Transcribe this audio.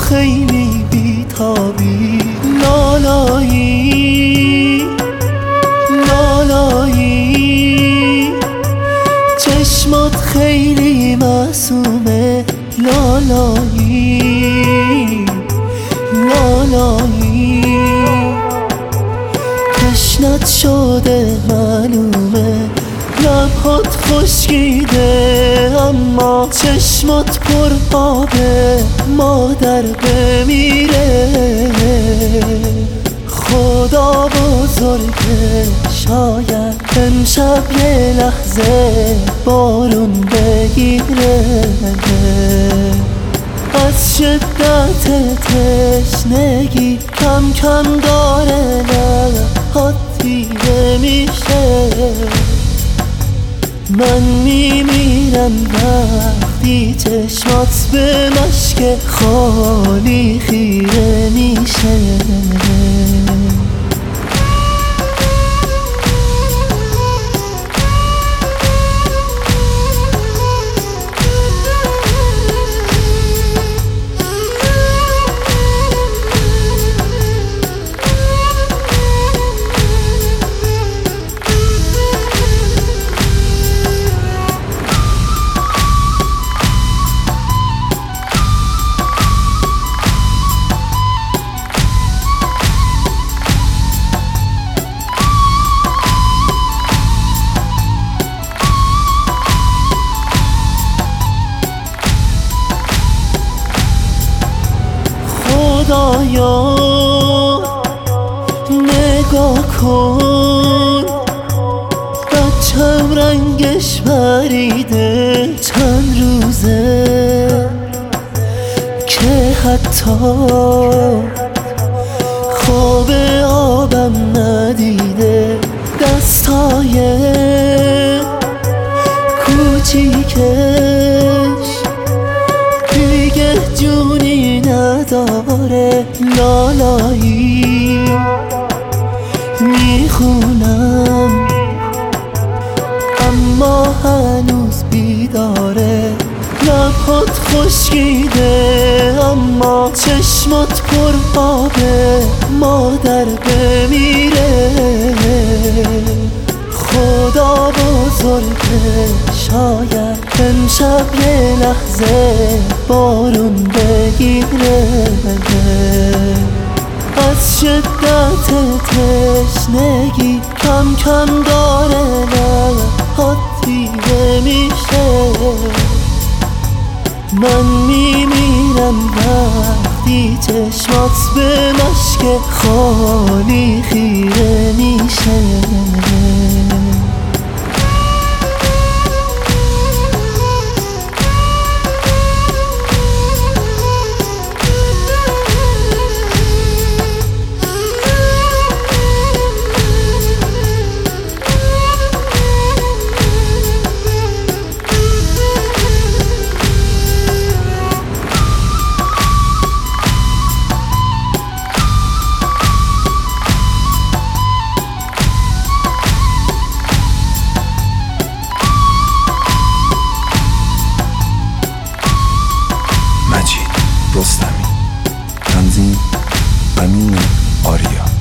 خیلی بیتابی، لالایی لالایی، چشمات خیلی معصومه، لالایی لالایی، تشنت شده معلومه، لبهات خشکیده اما چشمات پر آبه، مادر بمیره. خدا بزرگه، شاید امشب یه لحظه بارون بگیره، از شدت تشنگی کم کم داره لبهات دیده میشه. من میمیرم وقتی چشمات به مشک خالی خیره میشه. خدایا نگاه کن، بچم رنگش پریده، چند روزه که حتی خواب آبم ندیده، دستای کوچیکش دیگه جونی نداره، لالایی میخونم اما هنوز بیداره، لبهات خشکیده اما چشمات پر آبه، مادر بمیره. خدا بزرگه، شاید امشب یه لحظه بارون بگیره، از شدت تشنگی کم کم داره لبهات دیده میشه. من میمیرم وقتی چشمات به مشک خالی خیره میشه. رستمی، تنظیم امین آریا.